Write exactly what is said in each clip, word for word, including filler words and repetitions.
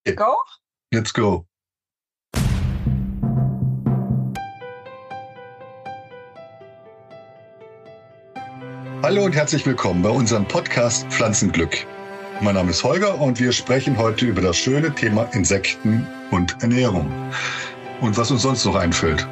Go? Let's go. Hallo und herzlich willkommen bei unserem Podcast Pflanzenglück. Mein Name ist Holger und wir sprechen heute über das schöne Thema Insekten und Ernährung. Und was uns sonst noch einfällt.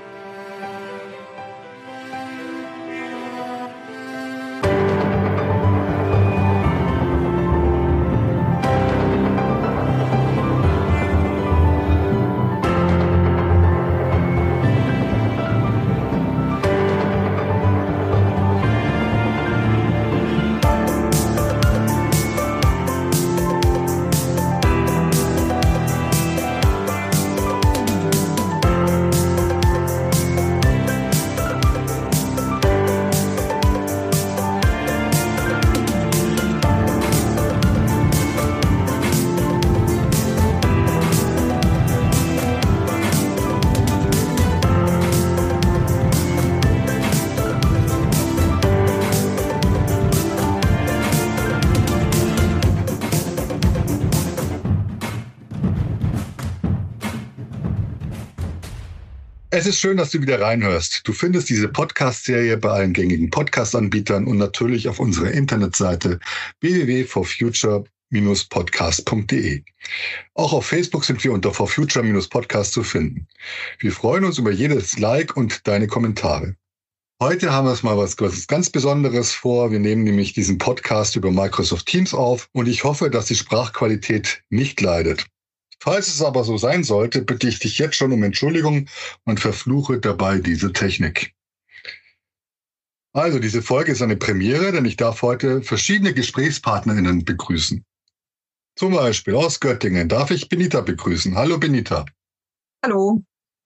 Es ist schön, dass du wieder reinhörst. Du findest diese Podcast-Serie bei allen gängigen Podcast-Anbietern und natürlich auf unserer Internetseite w w w punkt for future dash podcast punkt d e. Auch auf Facebook sind wir unter for future dash podcast zu finden. Wir freuen uns über jedes Like und deine Kommentare. Heute haben wir es mal was, was ganz Besonderes vor. Wir nehmen nämlich diesen Podcast über Microsoft Teams auf und ich hoffe, dass die Sprachqualität nicht leidet. Falls es aber so sein sollte, bitte ich dich jetzt schon um Entschuldigung und verfluche dabei diese Technik. Also, diese Folge ist eine Premiere, denn ich darf heute verschiedene GesprächspartnerInnen begrüßen. Zum Beispiel aus Göttingen darf ich Benita begrüßen. Hallo Benita. Hallo.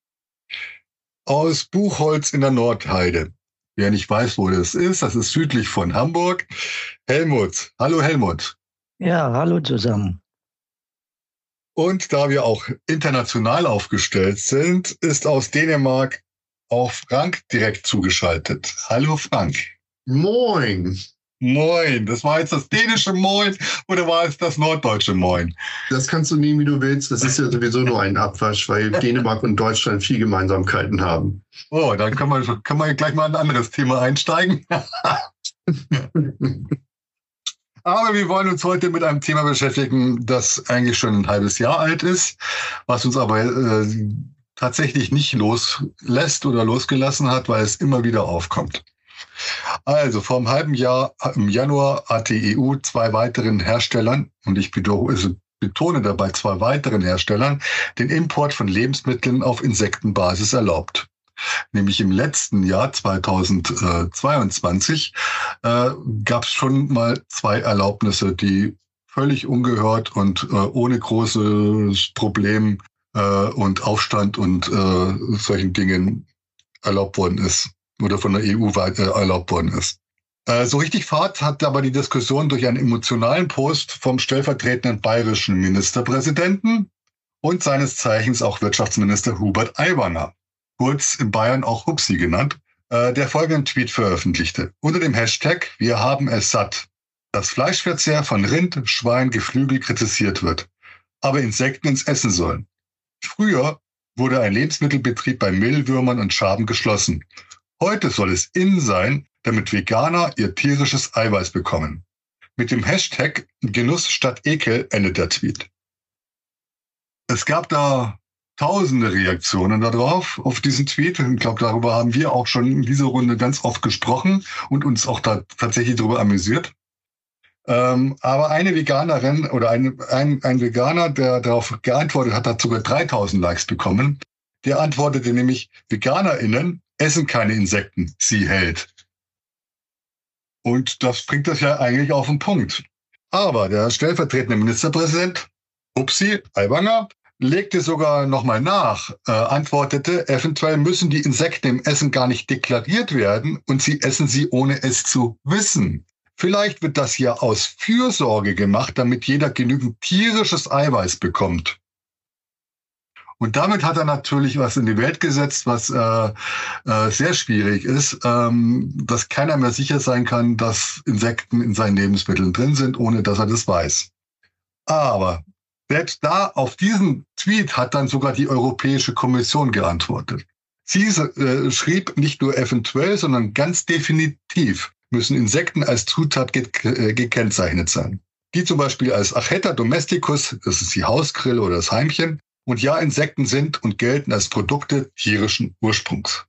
Aus Buchholz in der Nordheide. Wer nicht weiß, wo das ist, das ist südlich von Hamburg. Helmut. Hallo Helmut. Ja, hallo zusammen. Und da wir auch international aufgestellt sind, ist aus Dänemark auch Frank direkt zugeschaltet. Hallo Frank. Moin. Moin. Das war jetzt das dänische Moin oder war es das norddeutsche Moin? Das kannst du nehmen, wie du willst. Das ist ja sowieso nur ein Abwasch, weil Dänemark und Deutschland viel Gemeinsamkeiten haben. Oh, dann kann man, kann man gleich mal ein anderes Thema einsteigen. Aber wir wollen uns heute mit einem Thema beschäftigen, das eigentlich schon ein halbes Jahr alt ist, was uns aber äh, tatsächlich nicht loslässt oder losgelassen hat, weil es immer wieder aufkommt. Also vor einem halben Jahr, im Januar, hat die E U zwei weiteren Herstellern, und ich betone dabei zwei weiteren Herstellern, den Import von Lebensmitteln auf Insektenbasis erlaubt. Nämlich im letzten Jahr zweitausendzweiundzwanzig äh, gab es schon mal zwei Erlaubnisse, die völlig ungehört und äh, ohne großes Problem äh, und Aufstand und äh, solchen Dingen erlaubt worden ist oder von der E U weit, äh, erlaubt worden ist. Äh, so richtig Fahrt hat aber die Diskussion durch einen emotionalen Post vom stellvertretenden bayerischen Ministerpräsidenten und seines Zeichens auch Wirtschaftsminister Hubert Aiwanger, kurz in Bayern auch Hupsi genannt, äh, der folgenden Tweet veröffentlichte. Unter dem Hashtag Wir haben es satt, dass Fleischverzehr von Rind, Schwein, Geflügel kritisiert wird, aber Insekten ins Essen sollen. Früher wurde ein Lebensmittelbetrieb bei Mehlwürmern und Schaben geschlossen. Heute soll es in sein, damit Veganer ihr tierisches Eiweiß bekommen. Mit dem Hashtag Genuss statt Ekel endet der Tweet. Es gab da tausende Reaktionen darauf, auf diesen Tweet. Ich glaube, darüber haben wir auch schon in dieser Runde ganz oft gesprochen und uns auch da tatsächlich darüber amüsiert. Ähm, aber eine Veganerin oder ein, ein, ein Veganer, der darauf geantwortet hat, hat sogar dreitausend Likes bekommen. Der antwortete nämlich, VeganerInnen essen keine Insekten, sie hält. Und das bringt das ja eigentlich auf den Punkt. Aber der stellvertretende Ministerpräsident, Hupsi Aiwanger, legte sogar nochmal nach, äh, antwortete, eventuell müssen die Insekten im Essen gar nicht deklariert werden und sie essen sie, ohne es zu wissen. Vielleicht wird das ja aus Fürsorge gemacht, damit jeder genügend tierisches Eiweiß bekommt. Und damit hat er natürlich was in die Welt gesetzt, was äh, äh, sehr schwierig ist, ähm, dass keiner mehr sicher sein kann, dass Insekten in seinen Lebensmitteln drin sind, ohne dass er das weiß. Aber Selbst da auf diesen Tweet hat dann sogar die Europäische Kommission geantwortet. Sie äh, schrieb nicht nur eventuell, sondern ganz definitiv müssen Insekten als Zutat ge- äh, gekennzeichnet sein. Die zum Beispiel als Acheta domesticus, das ist die Hausgrille oder das Heimchen, und ja, Insekten sind und gelten als Produkte tierischen Ursprungs.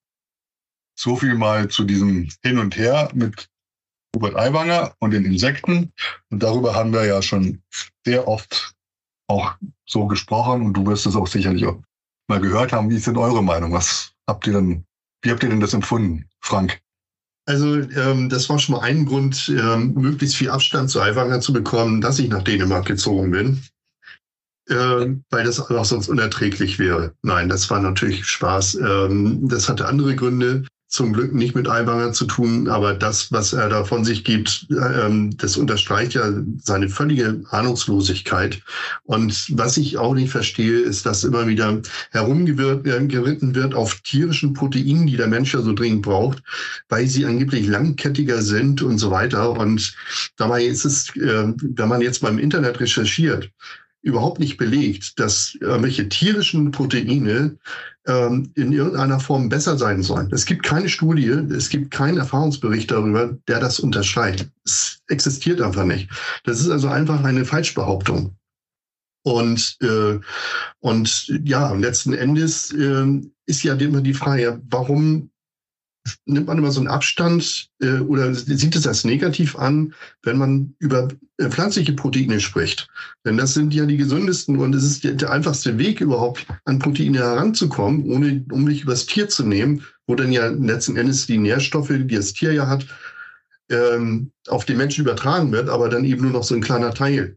So viel mal zu diesem Hin und Her mit Hubert Aiwanger und den Insekten. Und darüber haben wir ja schon sehr oft auch so gesprochen und du wirst es auch sicherlich auch mal gehört haben. Wie ist denn eure Meinung? Was habt ihr denn, wie habt ihr denn das empfunden, Frank? Also ähm, das war schon mal ein Grund, ähm, möglichst viel Abstand zu Aiwanger zu bekommen, dass ich nach Dänemark gezogen bin, äh, weil das auch sonst unerträglich wäre. Nein, das war natürlich Spaß. Ähm, das hatte andere Gründe, zum Glück nicht mit Aiwanger zu tun, aber das, was er da von sich gibt, ähm, das unterstreicht ja seine völlige Ahnungslosigkeit. Und was ich auch nicht verstehe, ist, dass immer wieder herumgeritten wird auf tierischen Proteinen, die der Mensch ja so dringend braucht, weil sie angeblich langkettiger sind und so weiter. Und dabei ist es, äh, wenn man jetzt beim Internet recherchiert, überhaupt nicht belegt, dass irgendwelche tierischen Proteine ähm, in irgendeiner Form besser sein sollen. Es gibt keine Studie, es gibt keinen Erfahrungsbericht darüber, der das unterstreicht. Es existiert einfach nicht. Das ist also einfach eine Falschbehauptung. Und, äh, und ja, letzten Endes äh, ist ja immer die Frage, warum nimmt man immer so einen Abstand äh, oder sieht es als negativ an, wenn man über äh, pflanzliche Proteine spricht. Denn das sind ja die gesündesten und es ist der, der einfachste Weg überhaupt, an Proteine heranzukommen, ohne um mich übers Tier zu nehmen, wo dann ja letzten Endes die Nährstoffe, die das Tier ja hat, ähm, auf den Menschen übertragen wird, aber dann eben nur noch so ein kleiner Teil.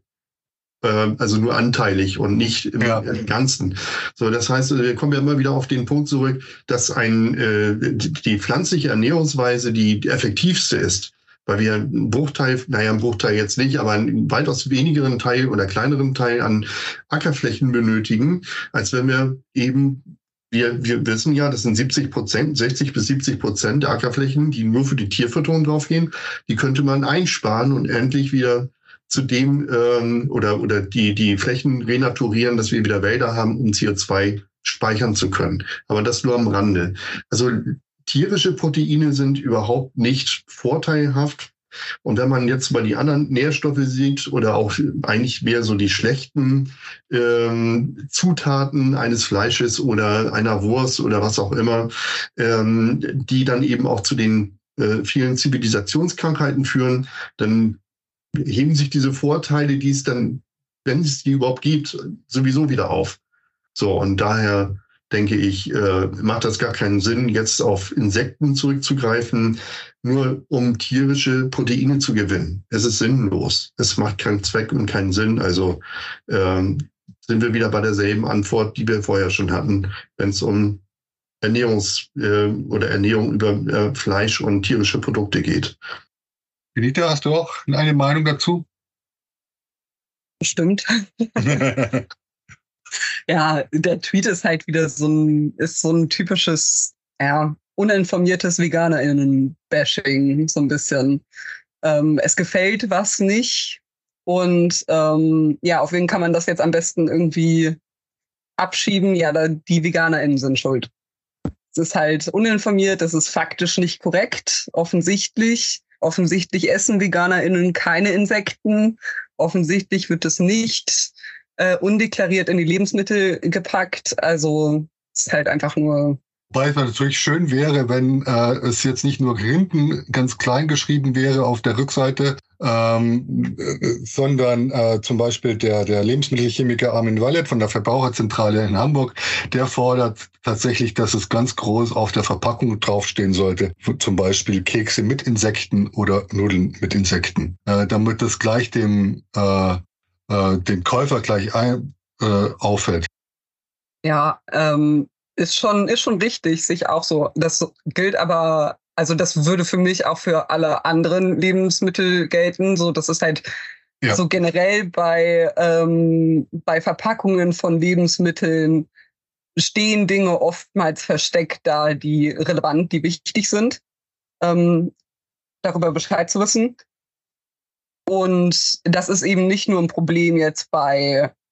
Also nur anteilig und nicht im ja. Ganzen. So, das heißt, wir kommen ja immer wieder auf den Punkt zurück, dass ein, äh, die pflanzliche Ernährungsweise die effektivste ist, weil wir einen Bruchteil, naja, einen Bruchteil jetzt nicht, aber einen weitaus wenigeren Teil oder kleineren Teil an Ackerflächen benötigen, als wenn wir eben Wir, wir wissen ja, das sind siebzig Prozent, sechzig bis siebzig Prozent der Ackerflächen, die nur für die Tierfütterung draufgehen. Die könnte man einsparen und endlich wieder zu dem ähm, oder oder die die Flächen renaturieren, dass wir wieder Wälder haben, um C O zwei speichern zu können. Aber das nur am Rande. Also tierische Proteine sind überhaupt nicht vorteilhaft. Und wenn man jetzt mal die anderen Nährstoffe sieht oder auch eigentlich mehr so die schlechten ähm, Zutaten eines Fleisches oder einer Wurst oder was auch immer, ähm, die dann eben auch zu den äh, vielen Zivilisationskrankheiten führen, dann heben sich diese Vorteile, die es dann, wenn es die überhaupt gibt, sowieso wieder auf. So, und daher denke ich, äh, macht das gar keinen Sinn, jetzt auf Insekten zurückzugreifen, nur um tierische Proteine zu gewinnen. Es ist sinnlos. Es macht keinen Zweck und keinen Sinn. Also ähm, sind wir wieder bei derselben Antwort, die wir vorher schon hatten, wenn es um Ernährungs- äh, oder Ernährung über äh, Fleisch und tierische Produkte geht. Benita, hast du auch eine Meinung dazu? Stimmt. Ja, der Tweet ist halt wieder so ein, ist so ein typisches, ja, uninformiertes VeganerInnen-Bashing, so ein bisschen. Ähm, es gefällt was nicht und ähm, ja, auf wen kann man das jetzt am besten irgendwie abschieben? Ja, da, die VeganerInnen sind schuld. Es ist halt uninformiert, das ist faktisch nicht korrekt, offensichtlich. Offensichtlich essen VeganerInnen keine Insekten. Offensichtlich wird es nicht äh, undeklariert in die Lebensmittel gepackt. Also es ist halt einfach nur... Wobei es natürlich schön wäre, wenn äh, es jetzt nicht nur hinten ganz klein geschrieben wäre auf der Rückseite, ähm, äh, sondern äh, zum Beispiel der, der Lebensmittelchemiker Armin Wallet von der Verbraucherzentrale in Hamburg, der fordert tatsächlich, dass es ganz groß auf der Verpackung draufstehen sollte, zum Beispiel Kekse mit Insekten oder Nudeln mit Insekten, äh, damit das gleich dem, äh, äh, dem Käufer gleich ein, äh, auffällt. Ja, ähm, ist schon, ist schon richtig, sich auch so, das gilt aber, also das würde für mich auch für alle anderen Lebensmittel gelten, so, das ist halt ja. So generell bei, ähm, bei Verpackungen von Lebensmitteln stehen Dinge oftmals versteckt da, die relevant, die wichtig sind, ähm, darüber Bescheid zu wissen. Und das ist eben nicht nur ein Problem jetzt bei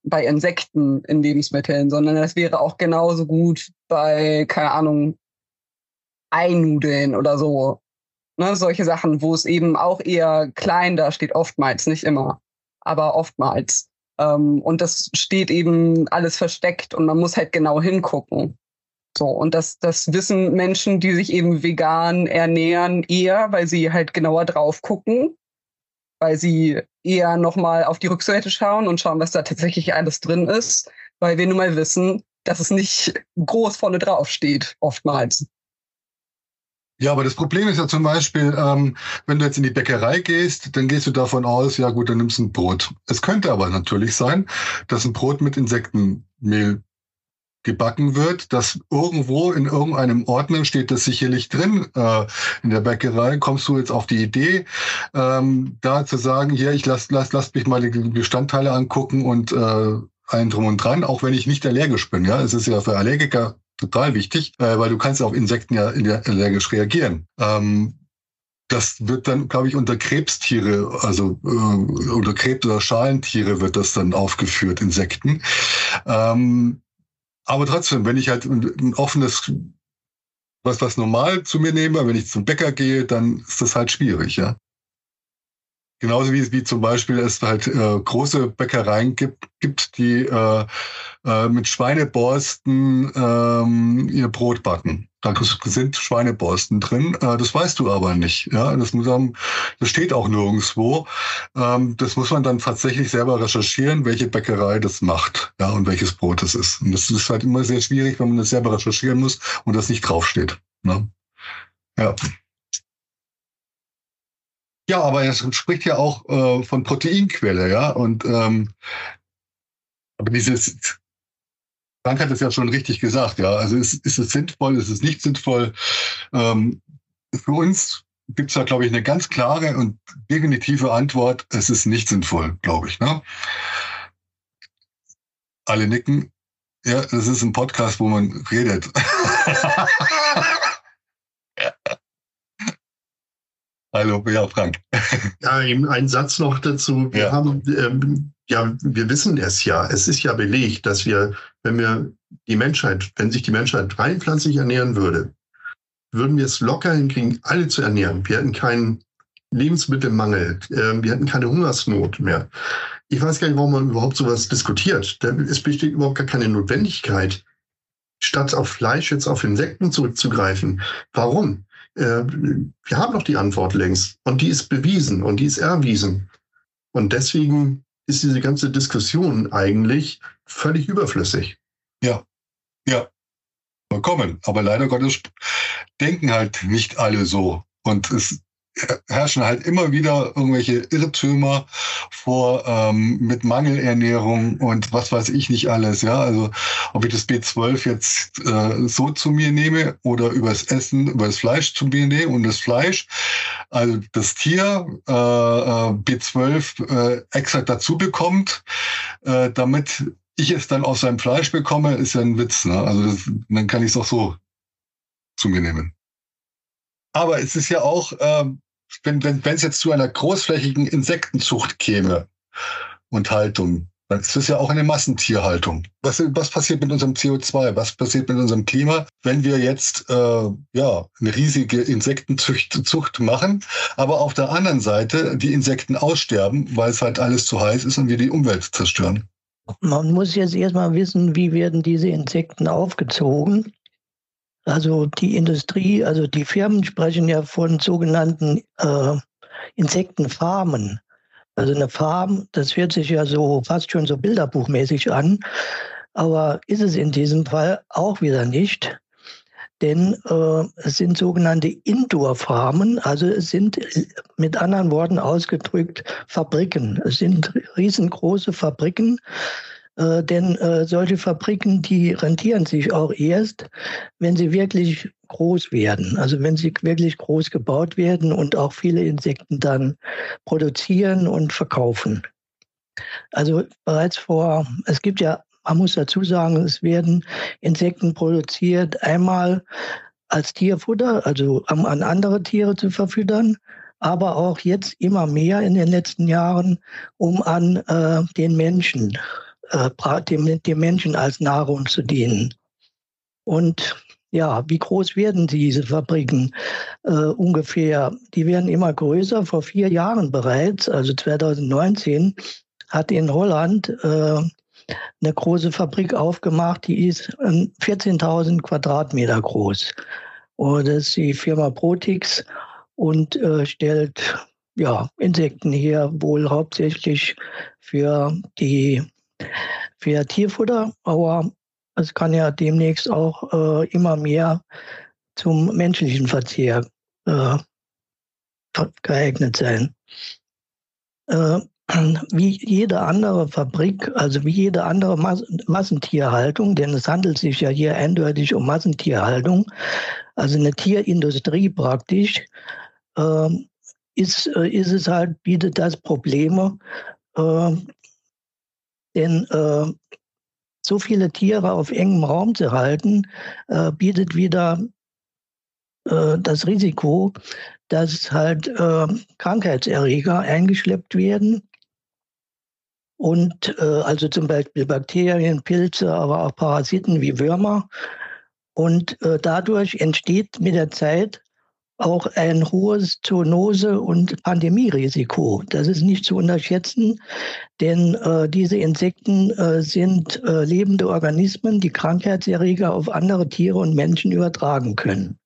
bei Insekten in Lebensmitteln, sondern das wäre auch genauso gut bei, keine Ahnung, Einudeln oder so. Ne, solche Sachen, wo es eben auch eher klein da steht, oftmals, nicht immer, aber oftmals. Ähm, und das steht eben alles versteckt und man muss halt genau hingucken. So, und das, das wissen Menschen, die sich eben vegan ernähren, eher, weil sie halt genauer drauf gucken, weil sie eher nochmal auf die Rückseite schauen und schauen, was da tatsächlich alles drin ist, weil wir nun mal wissen, dass es nicht groß vorne drauf steht, oftmals. Ja, aber das Problem ist ja zum Beispiel, ähm, wenn du jetzt in die Bäckerei gehst, dann gehst du davon aus, ja gut, dann nimmst du ein Brot. Es könnte aber natürlich sein, dass ein Brot mit Insektenmehl gebacken wird, dass irgendwo in irgendeinem Ordner steht das sicherlich drin. Äh, in der Bäckerei kommst du jetzt auf die Idee, ähm, da zu sagen, hier, ich lass, lass, lass mich mal die Bestandteile angucken und äh, allen drum und dran, auch wenn ich nicht allergisch bin. Ja, es ist ja für Allergiker total wichtig, äh, weil du kannst auf Insekten ja allergisch reagieren. Ähm, das wird dann, glaube ich, unter Krebstiere, also äh, unter Krebs- oder Schalentiere wird das dann aufgeführt, Insekten. Ähm, aber trotzdem, wenn ich halt ein, ein offenes, was was normal zu mir nehme, wenn ich zum Bäcker gehe, dann ist das halt schwierig, ja. Genauso wie, wie zum Beispiel es halt äh, große Bäckereien gibt, gibt die äh, äh, mit Schweineborsten ähm, ihr Brot backen. Da sind Schweineborsten drin. Äh, das weißt du aber nicht. Ja, das muss man, das steht auch nirgendwo. Ähm, das muss man dann tatsächlich selber recherchieren, welche Bäckerei das macht, ja, und welches Brot es ist. Und das ist halt immer sehr schwierig, wenn man das selber recherchieren muss und das nicht draufsteht. Ne? Ja. Ja, aber es spricht ja auch äh, von Proteinquelle, ja. Und ähm, aber dieses, Frank hat es ja schon richtig gesagt, ja. Also ist, ist es sinnvoll, ist es nicht sinnvoll? Ähm, für uns gibt es da, glaube ich, eine ganz klare und definitive Antwort. Es ist nicht sinnvoll, glaube ich. Ne? Alle nicken. Ja, das ist ein Podcast, wo man redet. Hallo, ja, Frank. Ja, eben ein Satz noch dazu. Wir Ja. haben, ähm, ja, wir wissen es ja. Es ist ja belegt, dass wir, wenn wir die Menschheit, wenn sich die Menschheit rein pflanzlich ernähren würde, würden wir es locker hinkriegen, alle zu ernähren. Wir hätten keinen Lebensmittelmangel. Äh, wir hätten keine Hungersnot mehr. Ich weiß gar nicht, warum man überhaupt sowas diskutiert. Es besteht überhaupt gar keine Notwendigkeit, statt auf Fleisch jetzt auf Insekten zurückzugreifen. Warum? Äh, wir haben doch die Antwort längst. Und die ist bewiesen und die ist erwiesen. Und deswegen ist diese ganze Diskussion eigentlich völlig überflüssig. Ja, ja, vollkommen. Aber leider Gottes denken halt nicht alle so. Und es herrschen halt immer wieder irgendwelche Irrtümer vor ähm, mit Mangelernährung und was weiß ich nicht alles. Ja, also ob ich das B zwölf jetzt äh, so zu mir nehme oder übers Essen, übers Fleisch zu mir nehme und das Fleisch, also das Tier äh, B zwölf äh, extra dazu bekommt, äh, damit ich es dann aus seinem Fleisch bekomme, ist ja ein Witz. Ne? Also das, dann kann ich es auch so zu mir nehmen. Aber es ist ja auch, ähm, wenn wenn wenn es jetzt zu einer großflächigen Insektenzucht käme und Haltung, dann ist es ja auch eine Massentierhaltung. Was, was passiert mit unserem C O zwei? Was passiert mit unserem Klima, wenn wir jetzt äh, ja eine riesige Insektenzucht Zucht machen, aber auf der anderen Seite die Insekten aussterben, weil es halt alles zu heiß ist und wir die Umwelt zerstören? Man muss jetzt erstmal wissen, wie werden diese Insekten aufgezogen. Also die Industrie, also die Firmen sprechen ja von sogenannten äh, Insektenfarmen. Also eine Farm, das hört sich ja so fast schon so bilderbuchmäßig an, aber ist es in diesem Fall auch wieder nicht. Denn äh, es sind sogenannte Indoor-Farmen, also es sind mit anderen Worten ausgedrückt Fabriken. Es sind riesengroße Fabriken. Äh, denn äh, solche Fabriken, die rentieren sich auch erst, wenn sie wirklich groß werden. Also wenn sie wirklich groß gebaut werden und auch viele Insekten dann produzieren und verkaufen. Also bereits vor, es gibt ja, man muss dazu sagen, es werden Insekten produziert, einmal als Tierfutter, also um an andere Tiere zu verfüttern, aber auch jetzt immer mehr in den letzten Jahren, um an äh, den Menschen äh, dem, dem Menschen als Nahrung zu dienen. Und ja, wie groß werden diese Fabriken äh, ungefähr? Die werden immer größer. Vor vier Jahren bereits, also zwanzig neunzehn, hat in Holland äh, eine große Fabrik aufgemacht, die ist vierzehntausend Quadratmeter groß. Und das ist die Firma Protix und äh, stellt ja, Insekten her, wohl hauptsächlich für die für Tierfutter, aber es kann ja demnächst auch äh, immer mehr zum menschlichen Verzehr äh, geeignet sein. Äh, wie jede andere Fabrik, also wie jede andere Mas- Massentierhaltung, denn es handelt sich ja hier eindeutig um Massentierhaltung, also eine Tierindustrie praktisch, äh, ist, äh, ist es halt, bietet das Probleme, äh, denn äh, so viele Tiere auf engem Raum zu halten, äh, bietet wieder äh, das Risiko, dass halt äh, Krankheitserreger eingeschleppt werden. Und äh, also zum Beispiel Bakterien, Pilze, aber auch Parasiten wie Würmer. Und äh, dadurch entsteht mit der Zeit auch ein hohes Zoonose- und Pandemierisiko. Das ist nicht zu unterschätzen, denn äh, diese Insekten äh, sind äh, lebende Organismen, die Krankheitserreger auf andere Tiere und Menschen übertragen können.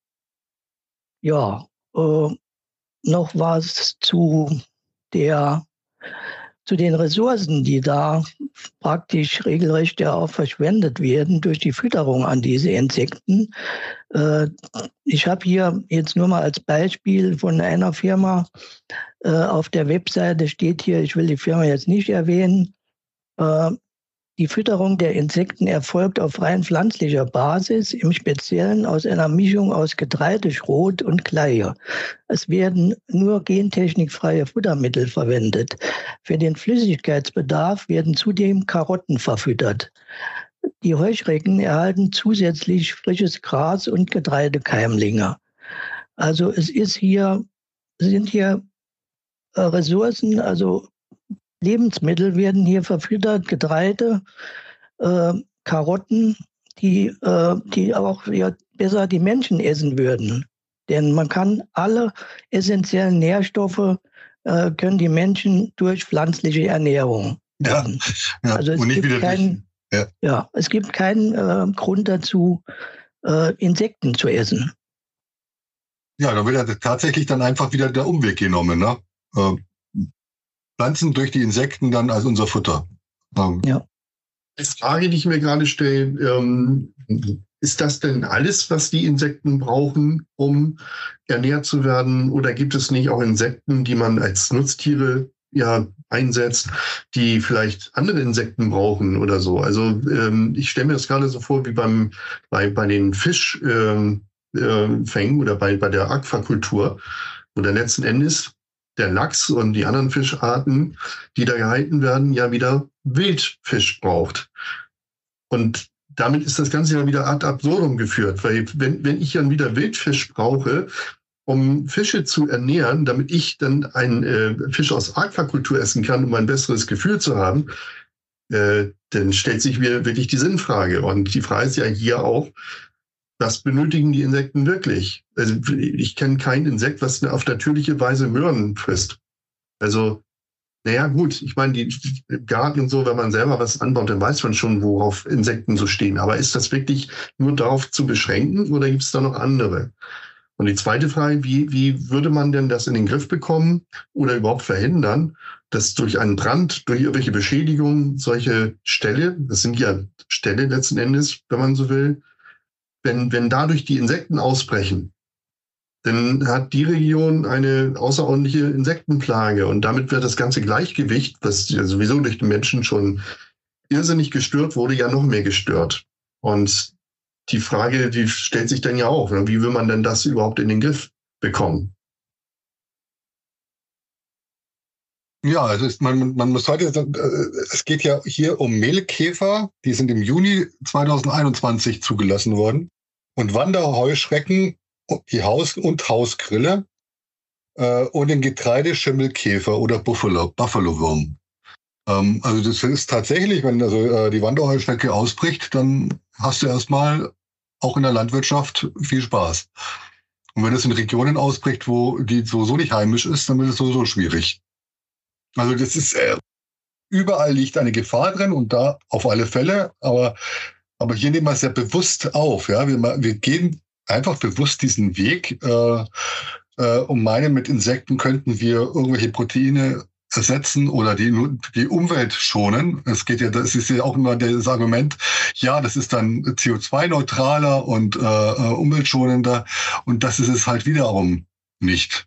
Ja, äh, noch was zu der zu den Ressourcen, die da praktisch regelrecht ja auch verschwendet werden durch die Fütterung an diese Insekten. Äh, ich habe hier jetzt nur mal als Beispiel von einer Firma äh, auf der Webseite steht hier, ich will die Firma jetzt nicht erwähnen, äh, die Fütterung der Insekten erfolgt auf rein pflanzlicher Basis, im Speziellen aus einer Mischung aus Getreideschrot und Kleie. Es werden nur gentechnikfreie Futtermittel verwendet. Für den Flüssigkeitsbedarf werden zudem Karotten verfüttert. Die Heuschrecken erhalten zusätzlich frisches Gras und Getreidekeimlinge. Also es ist hier, sind hier Ressourcen, also Lebensmittel werden hier verfüttert, Getreide, äh, Karotten, die, äh, die auch ja, besser die Menschen essen würden. Denn man kann alle essentiellen Nährstoffe, äh, können die Menschen durch pflanzliche Ernährung essen. Ja, ja. Also es Und nicht gibt wieder keinen, ja. ja, es gibt keinen äh, Grund dazu, äh, Insekten zu essen. Ja, da wird ja tatsächlich dann einfach wieder der Umweg genommen, ne? Äh, Pflanzen durch die Insekten dann als unser Futter. Ähm, ja. Die Frage, die ich mir gerade stelle, ähm, ist das denn alles, was die Insekten brauchen, um ernährt zu werden? Oder gibt es nicht auch Insekten, die man als Nutztiere ja einsetzt, die vielleicht andere Insekten brauchen oder so? Also ähm, ich stelle mir das gerade so vor wie beim bei, bei den Fischfängen ähm, äh, oder bei, bei der Aquakultur, wo dann letzten Endes der Lachs und die anderen Fischarten, die da gehalten werden, ja wieder Wildfisch braucht. Und damit ist das Ganze ja wieder ad absurdum geführt, weil wenn, wenn ich dann wieder Wildfisch brauche, um Fische zu ernähren, damit ich dann einen äh, Fisch aus Aquakultur essen kann, um ein besseres Gefühl zu haben, äh, dann stellt sich mir wirklich die Sinnfrage. Und die Frage ist ja hier auch, was benötigen die Insekten wirklich? Also ich kenne kein Insekt, was auf natürliche Weise Möhren frisst. Also, naja, gut, ich meine, die im Garten und so, wenn man selber was anbaut, dann weiß man schon, worauf Insekten so stehen. Aber ist das wirklich nur darauf zu beschränken oder gibt es da noch andere? Und die zweite Frage, wie, wie würde man denn das in den Griff bekommen oder überhaupt verhindern, dass durch einen Brand, durch irgendwelche Beschädigungen solche Ställe, das sind ja Ställe letzten Endes, wenn man so will, Wenn, wenn dadurch die Insekten ausbrechen, dann hat die Region eine außerordentliche Insektenplage und damit wird das ganze Gleichgewicht, das ja sowieso durch den Menschen schon irrsinnig gestört wurde, ja noch mehr gestört. Und die Frage, die stellt sich dann ja auch, wie will man denn das überhaupt in den Griff bekommen? Ja, also ist, man, man muss heute, es geht ja hier um Mehlkäfer, die sind im Juni zweitausendeinundzwanzig zugelassen worden. Und Wanderheuschrecken, die Haus- und Hausgrille äh, und den Getreideschimmelkäfer oder Buffalo, Buffalo-Wurm. Ähm, also das ist tatsächlich, wenn also äh, die Wanderheuschrecke ausbricht, dann hast du erstmal auch in der Landwirtschaft viel Spaß. Und wenn es in Regionen ausbricht, wo die sowieso nicht heimisch ist, dann wird es sowieso schwierig. Also das ist, äh, überall liegt eine Gefahr drin und da auf alle Fälle, aber, aber hier nehmen wir es ja bewusst auf. Ja? Wir, wir gehen einfach bewusst diesen Weg äh, äh, und meinen, mit Insekten könnten wir irgendwelche Proteine ersetzen oder die, die Umwelt schonen. Es geht ja, das ist ja auch immer das Argument, ja, das ist dann C O zwei neutraler und äh, umweltschonender und das ist es halt wiederum nicht.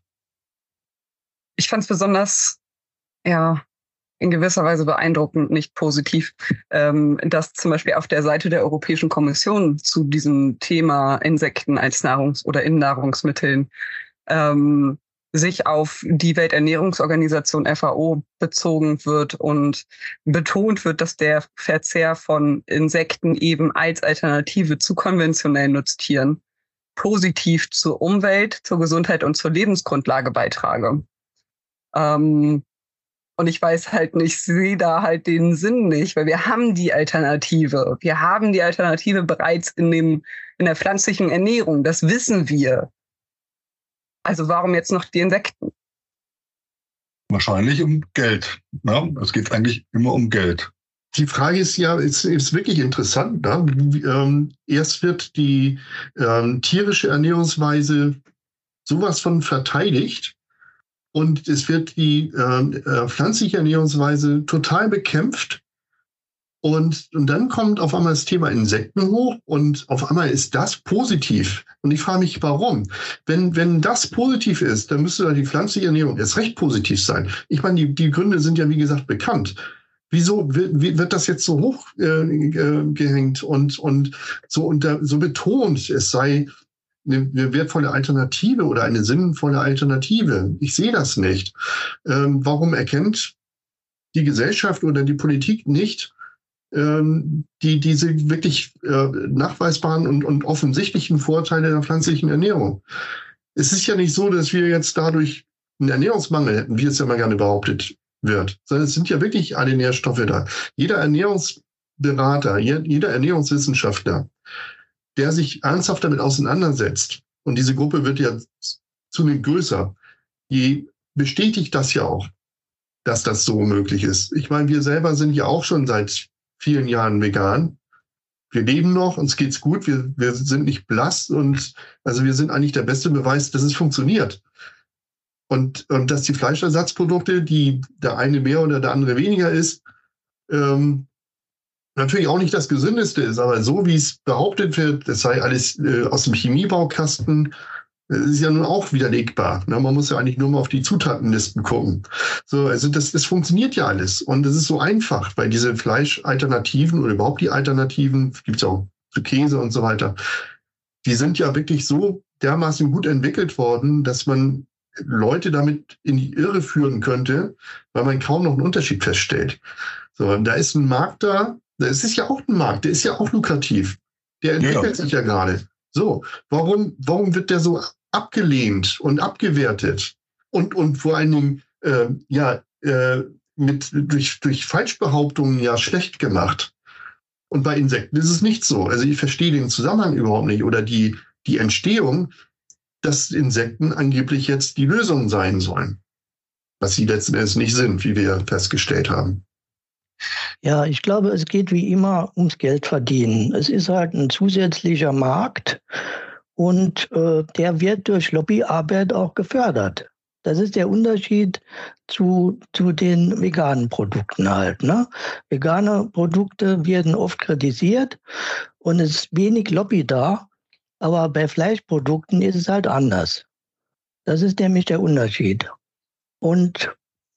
Ich fand es besonders, ja, in gewisser Weise beeindruckend, nicht positiv, ähm, dass zum Beispiel auf der Seite der Europäischen Kommission zu diesem Thema Insekten als Nahrungs- oder in Nahrungsmitteln ähm, sich auf die Welternährungsorganisation F A O bezogen wird und betont wird, dass der Verzehr von Insekten eben als Alternative zu konventionellen Nutztieren positiv zur Umwelt, zur Gesundheit und zur Lebensgrundlage beitrage. Ähm, und ich weiß halt nicht, ich sehe da halt den Sinn nicht, weil wir haben die Alternative. Wir haben die Alternative bereits in dem, in der pflanzlichen Ernährung. Das wissen wir. Also warum jetzt noch die Insekten? Wahrscheinlich um Geld. Ja, es geht eigentlich immer um Geld. Die Frage ist ja, ist, ist wirklich interessant. Ne? Ähm, erst wird die ähm, tierische Ernährungsweise sowas von verteidigt und es wird die äh, pflanzliche Ernährungsweise total bekämpft. Und, und dann kommt auf einmal das Thema Insekten hoch und auf einmal ist das positiv. Und ich frage mich, warum? Wenn, wenn das positiv ist, dann müsste die pflanzliche Ernährung erst recht positiv sein. Ich meine, die, die Gründe sind ja, wie gesagt, bekannt. Wieso wird, wird das jetzt so hoch äh, gehängt und, und so, unter, so betont, es sei eine, eine wertvolle Alternative oder eine sinnvolle Alternative? Ich sehe das nicht. Ähm, warum erkennt die Gesellschaft oder die Politik nicht, die diese wirklich äh, nachweisbaren und, und offensichtlichen Vorteile der pflanzlichen Ernährung. Es ist ja nicht so, dass wir jetzt dadurch einen Ernährungsmangel hätten, wie es ja immer gerne behauptet wird, sondern es sind ja wirklich alle Nährstoffe da. Jeder Ernährungsberater, jeder Ernährungswissenschaftler, der sich ernsthaft damit auseinandersetzt, und diese Gruppe wird ja zunehmend größer, die bestätigt das ja auch, dass das so möglich ist. Ich meine, wir selber sind ja auch schon seit vielen Jahren vegan. Wir leben noch, uns geht's gut, wir, wir sind nicht blass und also wir sind eigentlich der beste Beweis, dass es funktioniert. Und, und dass die Fleischersatzprodukte, die der eine mehr oder der andere weniger ist, ähm, natürlich auch nicht das Gesündeste ist, aber so wie es behauptet wird, das sei alles äh, aus dem Chemiebaukasten, das ist ja nun auch widerlegbar. Ne? Man muss ja eigentlich nur mal auf die Zutatenlisten gucken. So, also das, das funktioniert ja alles. Und es ist so einfach, weil diese Fleischalternativen oder überhaupt die Alternativen, gibt es ja auch zu Käse und so weiter, die sind ja wirklich so dermaßen gut entwickelt worden, dass man Leute damit in die Irre führen könnte, weil man kaum noch einen Unterschied feststellt. So, und da ist ein Markt da, das ist ja auch ein Markt, der ist ja auch lukrativ. Der entwickelt ja. sich ja gerade. So, warum, warum wird der so abgelehnt und abgewertet und, und vor allen Dingen äh, ja, äh, mit, durch, durch Falschbehauptungen ja schlecht gemacht? Und bei Insekten ist es nicht so. Also ich verstehe den Zusammenhang überhaupt nicht oder die, die Entstehung, dass Insekten angeblich jetzt die Lösung sein sollen. Was sie letzten Endes nicht sind, wie wir festgestellt haben. Ja, ich glaube, es geht wie immer ums Geld verdienen. Es ist halt ein zusätzlicher Markt und äh, der wird durch Lobbyarbeit auch gefördert. Das ist der Unterschied zu, zu den veganen Produkten halt. Ne? Vegane Produkte werden oft kritisiert und es ist wenig Lobby da, aber bei Fleischprodukten ist es halt anders. Das ist nämlich der Unterschied. Und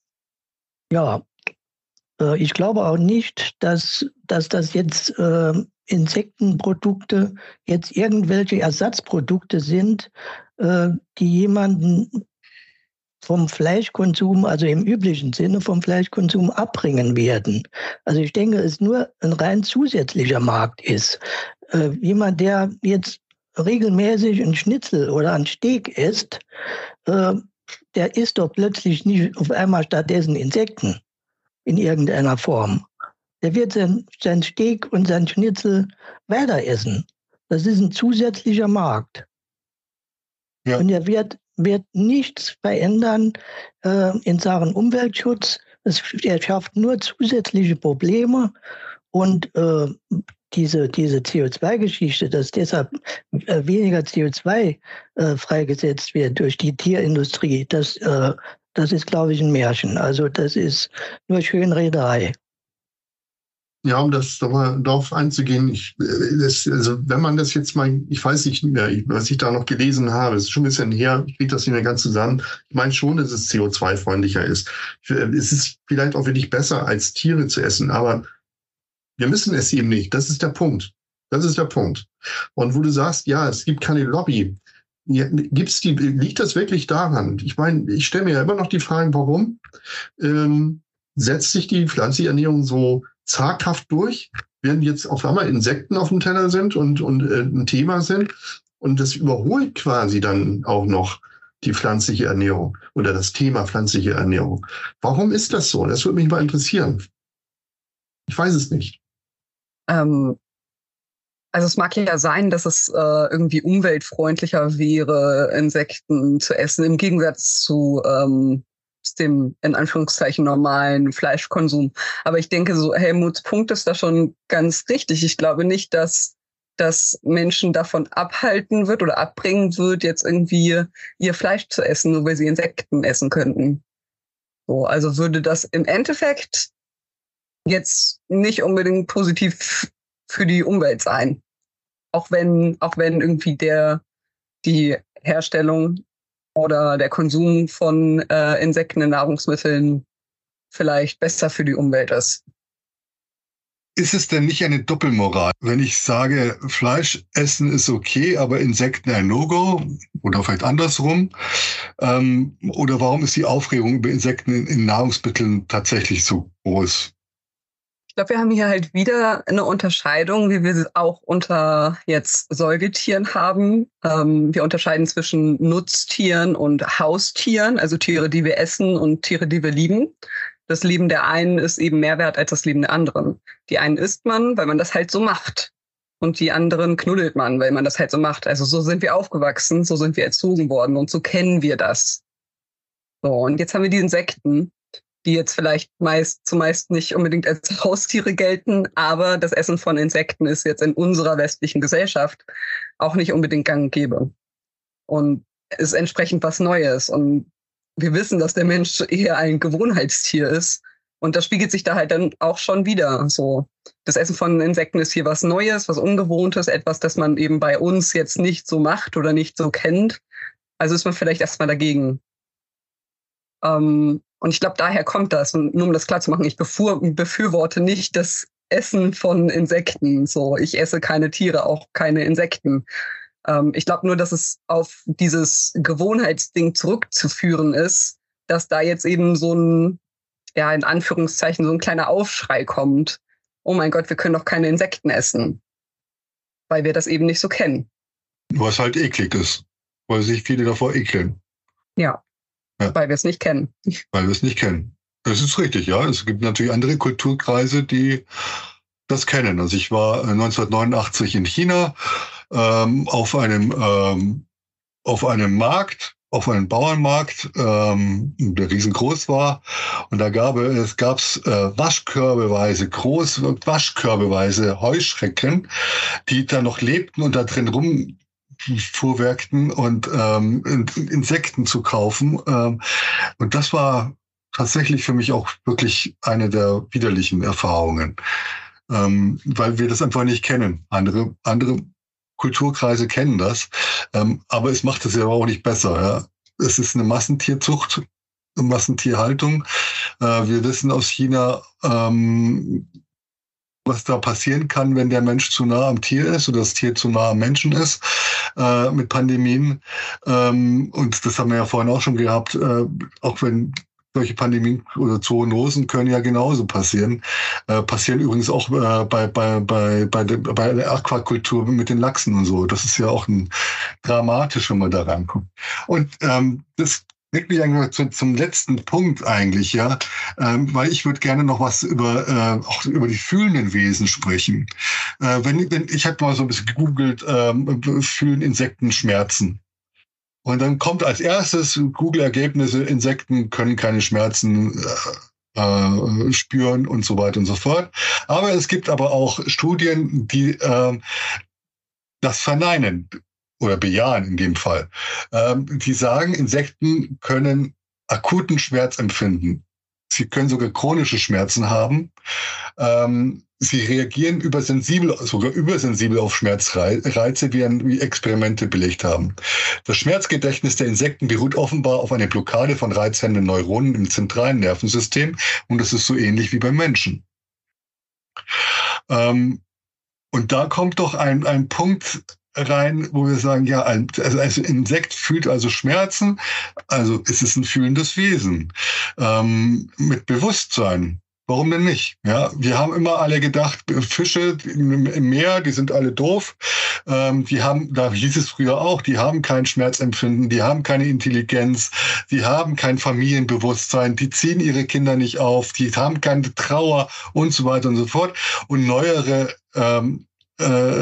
ja, ich glaube auch nicht, dass, dass das jetzt äh, Insektenprodukte jetzt irgendwelche Ersatzprodukte sind, äh, die jemanden vom Fleischkonsum, also im üblichen Sinne vom Fleischkonsum abbringen werden. Also ich denke, es nur ein rein zusätzlicher Markt ist. Äh, jemand, der jetzt regelmäßig ein Schnitzel oder ein Steak isst, äh, der isst doch plötzlich nicht auf einmal stattdessen Insekten. in irgendeiner Form. Der wird sein, sein Steak und sein Schnitzel weiter essen. Das ist ein zusätzlicher Markt. Ja. Und er wird, wird nichts verändern äh, in Sachen Umweltschutz. Es, er schafft nur zusätzliche Probleme. Und äh, diese, diese C O zwei Geschichte, dass deshalb äh, weniger C O zwei äh, freigesetzt wird durch die Tierindustrie, das, äh, das ist, glaube ich, ein Märchen. Also das ist nur Schönrederei. Ja, um das nochmal darauf einzugehen, ich, das, also wenn man das jetzt mal, ich weiß nicht mehr, was ich da noch gelesen habe, es ist schon ein bisschen her, ich kriege das nicht mehr ganz zusammen. Ich meine schon, dass es C O zwei freundlicher ist. Es ist vielleicht auch wirklich besser, als Tiere zu essen, aber wir müssen es eben nicht. Das ist der Punkt. Das ist der Punkt. Und wo du sagst, ja, es gibt keine Lobby. Ja, gibt's die, liegt das wirklich daran? Ich meine, ich stelle mir ja immer noch die Frage, warum ähm, setzt sich die pflanzliche Ernährung so zaghaft durch, während jetzt auf einmal Insekten auf dem Teller sind und, und äh, ein Thema sind. Und das überholt quasi dann auch noch die pflanzliche Ernährung oder das Thema pflanzliche Ernährung. Warum ist das so? Das würde mich mal interessieren. Ich weiß es nicht. Ähm, also es mag ja sein, dass es äh, irgendwie umweltfreundlicher wäre, Insekten zu essen, im Gegensatz zu ähm, dem in Anführungszeichen normalen Fleischkonsum. Aber ich denke, so Helmuts Punkt ist da schon ganz richtig. Ich glaube nicht, dass das Menschen davon abhalten wird oder abbringen wird, jetzt irgendwie ihr Fleisch zu essen, nur weil sie Insekten essen könnten. So, also würde das im Endeffekt jetzt nicht unbedingt positiv für die Umwelt sein. Auch wenn, auch wenn irgendwie der, die Herstellung oder der Konsum von äh, Insekten in Nahrungsmitteln vielleicht besser für die Umwelt ist. Ist es denn nicht eine Doppelmoral, wenn ich sage, Fleisch essen ist okay, aber Insekten ein No-Go oder vielleicht andersrum? Ähm, oder warum ist die Aufregung über Insekten in, in Nahrungsmitteln tatsächlich so groß? Ich glaube, wir haben hier halt wieder eine Unterscheidung, wie wir es auch unter jetzt Säugetieren haben. Ähm, wir unterscheiden zwischen Nutztieren und Haustieren, also Tiere, die wir essen und Tiere, die wir lieben. Das Leben der einen ist eben mehr wert als das Leben der anderen. Die einen isst man, weil man das halt so macht. Und die anderen knuddelt man, weil man das halt so macht. Also so sind wir aufgewachsen, so sind wir erzogen worden und so kennen wir das. So, und jetzt haben wir die Insekten, die jetzt vielleicht meist zumeist nicht unbedingt als Haustiere gelten, aber das Essen von Insekten ist jetzt in unserer westlichen Gesellschaft auch nicht unbedingt gang und gäbe. Und ist entsprechend was Neues. Und wir wissen, dass der Mensch eher ein Gewohnheitstier ist. Und das spiegelt sich da halt dann auch schon wieder. So, das Essen von Insekten ist hier was Neues, was Ungewohntes, etwas, das man eben bei uns jetzt nicht so macht oder nicht so kennt. Also ist man vielleicht erstmal dagegen. Ähm, Und ich glaube, daher kommt das. Und nur um das klar zu machen, ich befür, befürworte nicht das Essen von Insekten. So, ich esse keine Tiere, auch keine Insekten. Ähm, ich glaube nur, dass es auf dieses Gewohnheitsding zurückzuführen ist, dass da jetzt eben so ein, ja, in Anführungszeichen, so ein kleiner Aufschrei kommt. Oh mein Gott, wir können doch keine Insekten essen. Weil wir das eben nicht so kennen. Was halt eklig ist. Weil sich viele davor ekeln. Ja. Ja. Weil wir es nicht kennen. Weil wir es nicht kennen. Das ist richtig, ja. Es gibt natürlich andere Kulturkreise, die das kennen. Also ich war neunzehnhundertneunundachtzig in China ähm, auf einem ähm, auf einem Markt, auf einem Bauernmarkt, ähm, der riesengroß war. Und da gab es gab's äh, Waschkörbeweise, groß Waschkörbeweise Heuschrecken, die da noch lebten und da drin rum fuhrwerkten und ähm, Insekten zu kaufen. Ähm, und das war tatsächlich für mich auch wirklich eine der widerlichen Erfahrungen, ähm, weil wir das einfach nicht kennen. Andere, andere Kulturkreise kennen das, ähm, aber es macht es ja auch nicht besser. Ja. Es ist eine Massentierzucht, eine Massentierhaltung. Äh, wir wissen aus China, ähm, was da passieren kann, wenn der Mensch zu nah am Tier ist oder das Tier zu nah am Menschen ist, äh, mit Pandemien. Ähm, und das haben wir ja vorhin auch schon gehabt, äh, auch wenn solche Pandemien oder Zoonosen können ja genauso passieren. Äh, passieren übrigens auch äh, bei, bei, bei, bei, der, bei der Aquakultur mit den Lachsen und so. Das ist ja auch ein dramatisch, wenn man da rankommt. Und ähm, das bringt mich eigentlich zu, zum letzten Punkt eigentlich, ja, ähm, weil ich würde gerne noch was über äh, auch über die fühlenden Wesen sprechen. Äh, wenn, wenn ich habe mal so ein bisschen gegoogelt, ähm, fühlen Insekten Schmerzen? Und dann kommt als erstes Google-Ergebnisse: Insekten können keine Schmerzen äh, äh, spüren und so weiter und so fort. Aber es gibt aber auch Studien, die äh, das verneinen oder bejahen in dem Fall. Ähm, die sagen, Insekten können akuten Schmerz empfinden. Sie können sogar chronische Schmerzen haben. Ähm, sie reagieren übersensibel, sogar übersensibel auf Schmerzreize, wie, ein, wie Experimente belegt haben. Das Schmerzgedächtnis der Insekten beruht offenbar auf einer Blockade von reizenden Neuronen im zentralen Nervensystem, und das ist so ähnlich wie beim Menschen. Ähm, und da kommt doch ein, ein Punkt rein, wo wir sagen, ja, ein, also ein Insekt fühlt also Schmerzen, also es ist ein fühlendes Wesen ähm, mit Bewusstsein. Warum denn nicht? Ja, wir haben immer alle gedacht, Fische im Meer, die sind alle doof. Ähm, die haben, da hieß es früher auch, die haben kein Schmerzempfinden, die haben keine Intelligenz, die haben kein Familienbewusstsein, die ziehen ihre Kinder nicht auf, die haben keine Trauer und so weiter und so fort. Und neuere ähm, äh,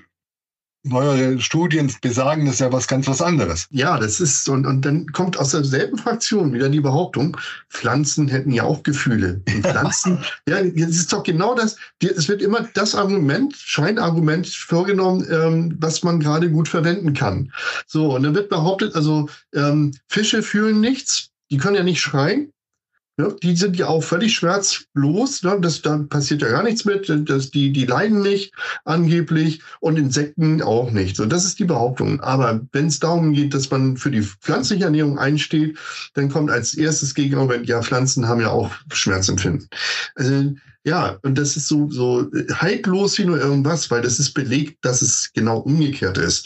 Neuere Studien besagen das ja was ganz was anderes. Ja, das ist, und, und dann kommt aus derselben Fraktion wieder die Behauptung, Pflanzen hätten ja auch Gefühle. Und Pflanzen, ja, das ist doch genau das, es wird immer das Argument, Scheinargument vorgenommen, ähm, was man gerade gut verwenden kann. So, und dann wird behauptet, also ähm, Fische fühlen nichts, die können ja nicht schreien. Ja, die sind ja auch völlig schmerzlos, ne? Das, da passiert ja gar nichts mit, das, die, die leiden nicht angeblich, und Insekten auch nicht. So, das ist die Behauptung. Aber wenn es darum geht, dass man für die pflanzliche Ernährung einsteht, dann kommt als erstes Gegenargument, ja, Pflanzen haben ja auch Schmerzempfinden. Also, ja, und das ist so, so haltlos wie nur irgendwas, weil das ist belegt, dass es genau umgekehrt ist.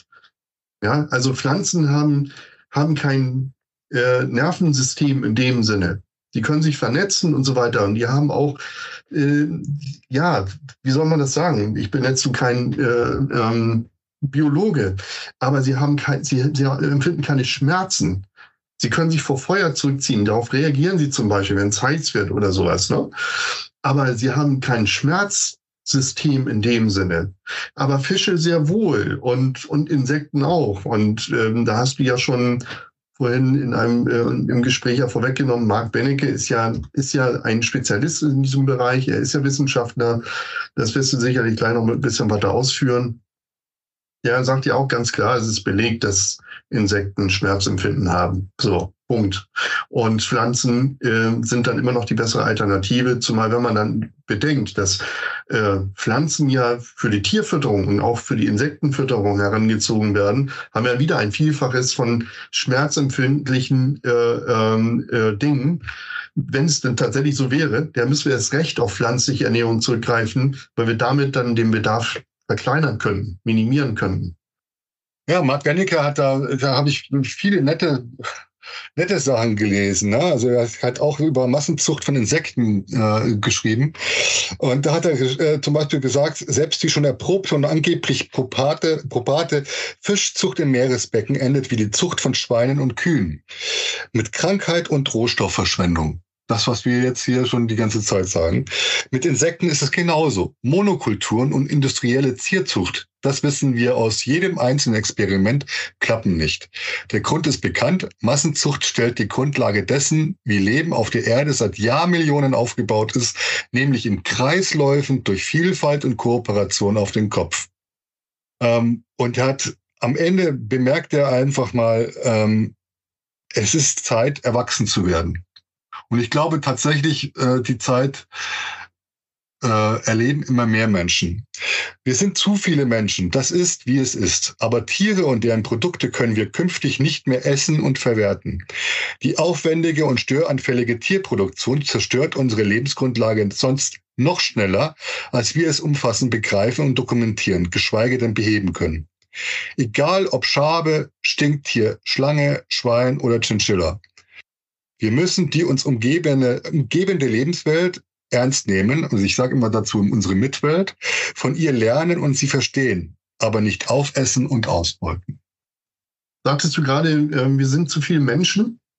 Ja, also Pflanzen haben, haben kein äh, Nervensystem in dem Sinne. Die können sich vernetzen und so weiter. Und die haben auch, äh, ja, wie soll man das sagen? Ich bin jetzt so kein äh, ähm, Biologe, aber sie haben kein, sie, sie empfinden keine Schmerzen. Sie können sich vor Feuer zurückziehen. Darauf reagieren sie zum Beispiel, wenn es heiß wird oder sowas. Ne? Aber sie haben kein Schmerzsystem in dem Sinne. Aber Fische sehr wohl und, und Insekten auch. Und ähm, da hast du ja schon vorhin in einem äh, im Gespräch ja vorweggenommen, Marc Benecke ist ja, ist ja ein Spezialist in diesem Bereich, er ist ja Wissenschaftler, das wirst du sicherlich gleich noch ein bisschen weiter ausführen. Der sagt ja auch ganz klar, es ist belegt, dass Insekten Schmerzempfinden haben. So, Punkt. Und Pflanzen äh, sind dann immer noch die bessere Alternative, zumal wenn man dann bedenkt, dass äh, Pflanzen ja für die Tierfütterung und auch für die Insektenfütterung herangezogen werden, haben ja wieder ein Vielfaches von schmerzempfindlichen äh, äh, Dingen. Wenn es denn tatsächlich so wäre, dann müssen wir erst recht auf pflanzliche Ernährung zurückgreifen, weil wir damit dann den Bedarf verkleinern können, minimieren können. Ja, Marc Benecke hat da, da habe ich viele nette, nette Sachen gelesen. Ne? Also er hat auch über Massenzucht von Insekten äh, geschrieben. Und da hat er äh, zum Beispiel gesagt, selbst die schon erprobte und angeblich probate, probate Fischzucht im Meeresbecken endet wie die Zucht von Schweinen und Kühen. Mit Krankheit und Rohstoffverschwendung. Das, was wir jetzt hier schon die ganze Zeit sagen. Mit Insekten ist es genauso. Monokulturen und industrielle Zierzucht, das wissen wir aus jedem einzelnen Experiment, klappen nicht. Der Grund ist bekannt. Massenzucht stellt die Grundlage dessen, wie Leben auf der Erde seit Jahrmillionen aufgebaut ist, nämlich in Kreisläufen durch Vielfalt und Kooperation auf den Kopf. Ähm, und er hat am Ende bemerkt er einfach mal, ähm, es ist Zeit, erwachsen zu werden. Und ich glaube tatsächlich, äh, die Zeit äh, erleben immer mehr Menschen. Wir sind zu viele Menschen, das ist, wie es ist. Aber Tiere und deren Produkte können wir künftig nicht mehr essen und verwerten. Die aufwendige und störanfällige Tierproduktion zerstört unsere Lebensgrundlage sonst noch schneller, als wir es umfassend begreifen und dokumentieren, geschweige denn beheben können. Egal ob Schabe, Stinktier, Schlange, Schwein oder Chinchilla. Wir müssen die uns umgebende, umgebende Lebenswelt ernst nehmen, also ich sage immer dazu unsere Mitwelt, von ihr lernen und sie verstehen, aber nicht aufessen und ausbeuten. Sagtest du gerade, äh, wir sind zu viele Menschen?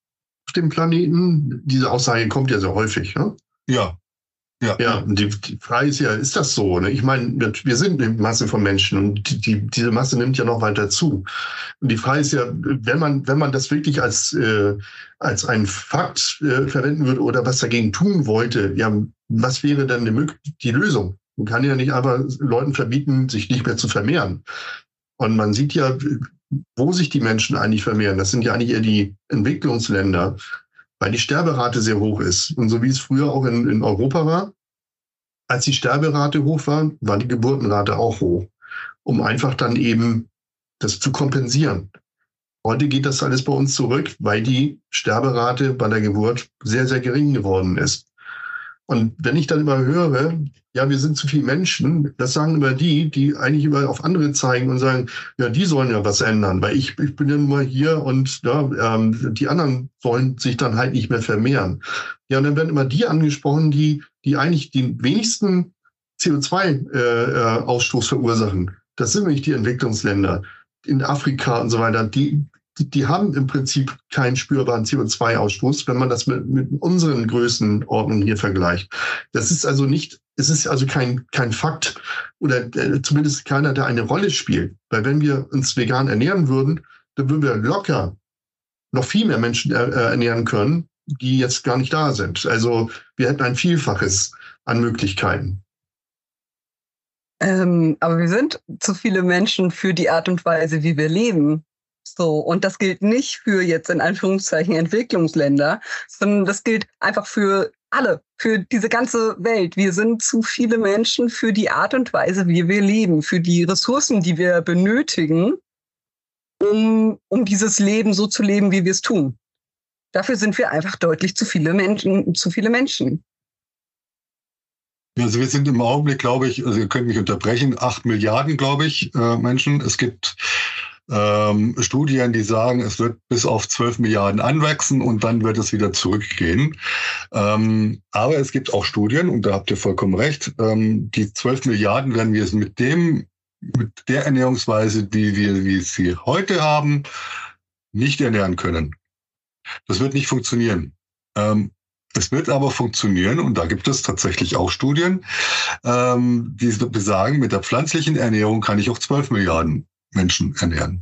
auf dem Planeten? Diese Aussage kommt ja sehr häufig, ne? Ja. Ja, ja, die, die Frage ist ja, ist das so? Ne? Ich meine, wir sind eine Masse von Menschen und die, die, diese Masse nimmt ja noch weiter zu. Und die Frage ist ja, wenn man, wenn man das wirklich als, äh, als einen Fakt äh, verwenden würde oder was dagegen tun wollte, ja, was wäre dann die, die Lösung? Man kann ja nicht einfach Leuten verbieten, sich nicht mehr zu vermehren. Und man sieht ja, wo sich die Menschen eigentlich vermehren. Das sind ja eigentlich eher die Entwicklungsländer, weil die Sterberate sehr hoch ist. Und so wie es früher auch in, in Europa war, als die Sterberate hoch war, war die Geburtenrate auch hoch, um einfach dann eben das zu kompensieren. Heute geht das alles bei uns zurück, weil die Sterberate bei der Geburt sehr, sehr gering geworden ist. Und wenn ich dann immer höre, ja, wir sind zu viele Menschen, das sagen immer die, die eigentlich immer auf andere zeigen und sagen, ja, die sollen ja was ändern, weil ich, ich bin ja nun mal hier und ja, ähm, die anderen sollen sich dann halt nicht mehr vermehren. Ja, und dann werden immer die angesprochen, die, die eigentlich den wenigsten C O zwei Ausstoß äh, verursachen. Das sind nämlich die Entwicklungsländer in Afrika und so weiter, die Die, die haben im Prinzip keinen spürbaren C O zwei Ausstoß, wenn man das mit, mit unseren Größenordnungen hier vergleicht. Das ist also nicht, es ist also kein, kein Fakt oder äh, zumindest keiner, der eine Rolle spielt. Weil wenn wir uns vegan ernähren würden, dann würden wir locker noch viel mehr Menschen äh, ernähren können, die jetzt gar nicht da sind. Also wir hätten ein Vielfaches an Möglichkeiten. Ähm, aber wir sind zu viele Menschen für die Art und Weise, wie wir leben. So, und das gilt nicht für jetzt in Anführungszeichen Entwicklungsländer, sondern das gilt einfach für alle, für diese ganze Welt. Wir sind zu viele Menschen für die Art und Weise, wie wir leben, für die Ressourcen, die wir benötigen, um, um dieses Leben so zu leben, wie wir es tun. Dafür sind wir einfach deutlich zu viele Menschen, zu viele Menschen. Also wir sind im Augenblick, glaube ich, also ihr könnt mich unterbrechen, acht Milliarden, glaube ich, äh, Menschen. Es gibt Ähm, Studien, die sagen, es wird bis auf zwölf Milliarden anwachsen und dann wird es wieder zurückgehen. Ähm, aber es gibt auch Studien, und da habt ihr vollkommen recht, ähm, die zwölf Milliarden werden wir mit dem, mit der Ernährungsweise, die wir, wie sie heute haben, nicht ernähren können. Das wird nicht funktionieren. Ähm, es wird aber funktionieren, und da gibt es tatsächlich auch Studien, ähm, die besagen, mit der pflanzlichen Ernährung kann ich auch zwölf Milliarden Menschen ernähren.